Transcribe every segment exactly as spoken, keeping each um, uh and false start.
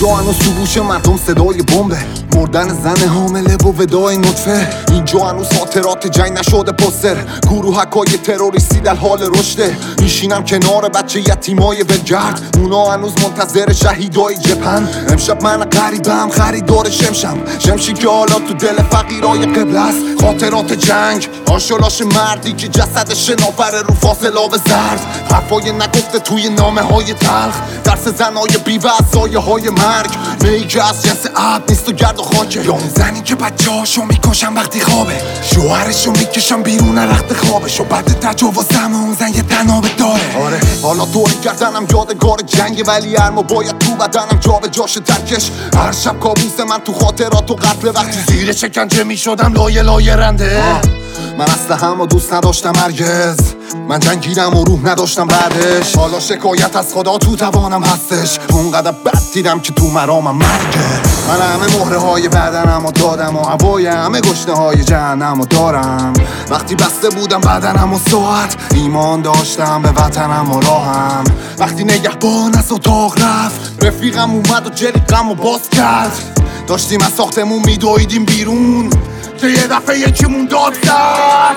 اینجا هنوز تو گوش مردم صدای بمبه، مردن زن حامله و ودای نطفه. اینجا هنوز خاطرات جنگ نشده پوستر، گروهکای تروریستی در حال رشده. میشینم کنار بچه یتیمای ولگرد، اونا هنوز منتظر شهیدای جبهن. امشب من غریبم خریدار شمشم، شمشی که حالا تو دل فقیرای قبل است. خاطرات جنگ، آشولاش مردی که جسدش نافره رو فاصله آب زرد. حرفای نگفته توی نامه های تلخ، درس زنای بیوه از سایه های مرگ. میی که از جنس عب نیست و گرد و خاکه، یا اون زنی که بچه هاشو میکشن وقتی خوابه، شوهرشو میکشن بیرون رخت خوابش. و بعد تجاوزم اون زن یه تنابه داره. آره حالا دوری کردنم یادگار جنگ، ولی هرما باید تو بدنم جا به جاش ترکش. هر شب کابوس من تو خاطرات و قتل، وقتی زیر شکنجه میشدم لایه لایه رنده. من اصلا همو دوست نداشتم هرگز، من جنگیدم و روح نداشتم بعدش. حالا شکایت از خدا تو توانم هستش، اونقدر بد دیدم که تو مرامم مرگه. من همه مهره های بدنم و دادم و هوای همه گشنه های جهنم و دارم. وقتی بسته بودم بدنم و ساعت، ایمان داشتم به وطنم و راهم. وقتی نگهبان از اتاق رفت، رفیقم اومد و جلیقم و باز کرد. داشتیم از ساختمون میدویدیم بیرون که یه دفعه یکیمون داد زد.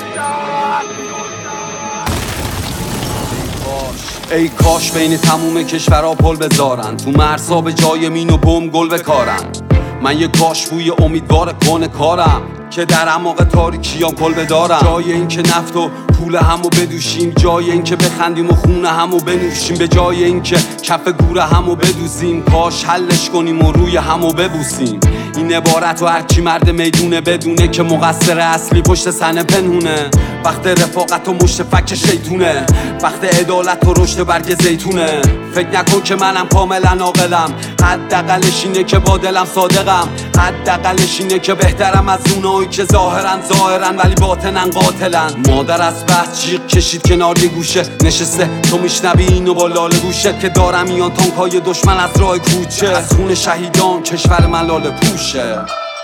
ای کاش بین تموم کشورها پل بذارن، تو مرزا به جای مین و بم گل بکارن. من یه کاش بوی امیدوار کن کارم، که در اعماق تاریکیام کل بدارم. جای این که نفت و پول همو بدوشیم، جای این که بخندیم و خونه همو بنوشیم، به جای این که کف گوره همو بدوزیم، کاش حلش کنیم و روی همو ببوسیم. این عبارت و هرچی مرد میدونه بدونه که مقصر اصلی پشت صحنه پنهونه. وقت رفاقت و مشت فک شیطونه، وقت عدالت و رشد برگ زیتونه. فکر نکن که منم کاملا عاقلم، حداقلش اینه که با دلم صادقم. حداقلش اینه که بهترم از اونایی که ظاهرن ظاهرن ولی باطنن قاتلن. مادر از بحث جیغ کشید کنار یه گوشه نشسته، تو میشنوی اینو با لاله گوشت که دارم میان تانکای دشمن از راه کوچه. از خون شهیدان کشور من لاله پوشه.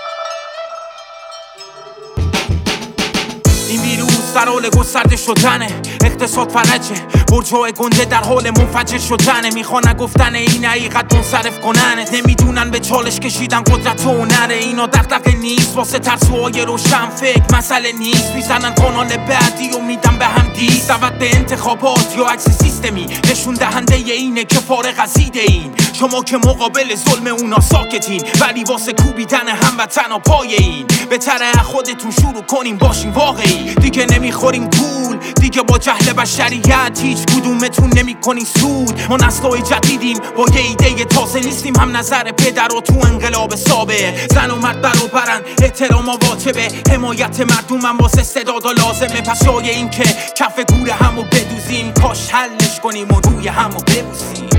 این ویروس در حال گسترده شدنه، اقتصاد فلجه، برجای گنده در حال منفجر شدنه. میخوان نگفتن این حقیقت منصرف کننه، نمیدونن به چالش کشیدن قدرت و هنره. اینا دغدغه نیست واسه ترسوهای روشن فکر، مسئله نیست میزنن کانال بعدی و میدن به هم دیس. دعوت به انتخابات یا عکس سیستمی نشون دهنده اینه که فارغ از ایده این. شما که مقابل ظلم اونا ساکتین، ولی واسه کوبیدن هموطن و پای این بهتره خودتون شروع کنیم باشین واقعی. دیگه نمیخوریم گول، دیگه با جهل بشریت هیچ کدومتون نمیکنین سود. ما نسل‌های جدیدیم با یه ایده تازه، نیستیم هم نظر پدر و تو انقلاب سابق. زن و مرد برابرن، احترام واجبه، حمایت مردم هم واسه استعداد و لازمه. پس جای این که کف گور همو بدوزیم، کاش حلش کنیم و روی همو ببوسیم.